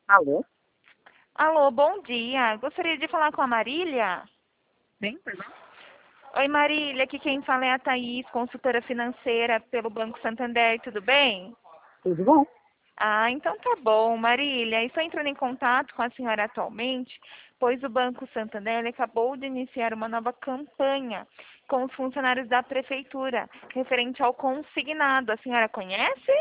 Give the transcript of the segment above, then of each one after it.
Alô? Alô, bom dia. Gostaria de falar com a Marília. Sim, perdão? Oi, Marília. Aqui quem fala é a Thaís, consultora financeira pelo Banco Santander. Tudo bem? Tudo bom? Ah, então tá bom, Marília. Estou entrando em contato com a senhora atualmente, pois o Banco Santander acabou de iniciar uma nova campanha com os funcionários da prefeitura, referente ao consignado. A senhora conhece?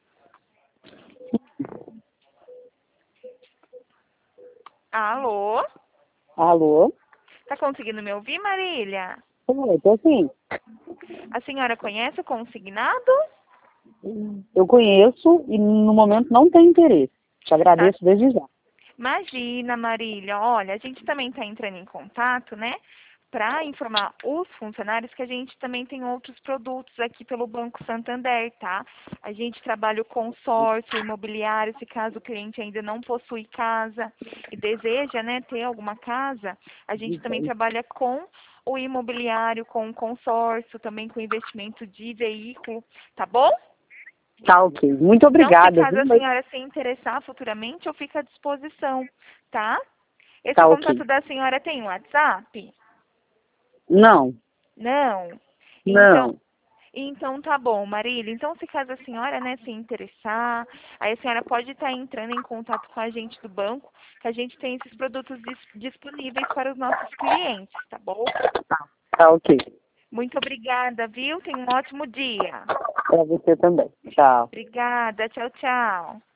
Alô? Alô? Tá conseguindo me ouvir, Marília? Oi, tô sim. A senhora conhece o consignado? Eu conheço e no momento não tenho interesse. Te Tá. agradeço desde já. Imagina, Marília, olha, a gente também está entrando em contato, né, para informar os funcionários que a gente também tem outros produtos aqui pelo Banco Santander, tá? A gente trabalha o consórcio imobiliário, se caso o cliente ainda não possui casa e deseja, né, ter alguma casa, a gente também trabalha com o imobiliário, com o consórcio, também com investimento de veículo, tá bom? Tá ok. Muito Então, se obrigada, caso viu? a senhora se interessar futuramente, eu fico à disposição, tá? Esse Tá ok. contato da senhora tem WhatsApp? Não, Não? Então, não. então tá bom, Marília. Então, se caso a senhora, né, se interessar, aí a senhora pode estar entrando em contato com a gente do banco, que a gente tem esses produtos disponíveis para os nossos clientes, tá bom? Tá ok. Muito obrigada, viu? Tenha um ótimo dia. Pra você também. Tchau. Obrigada. Tchau, tchau.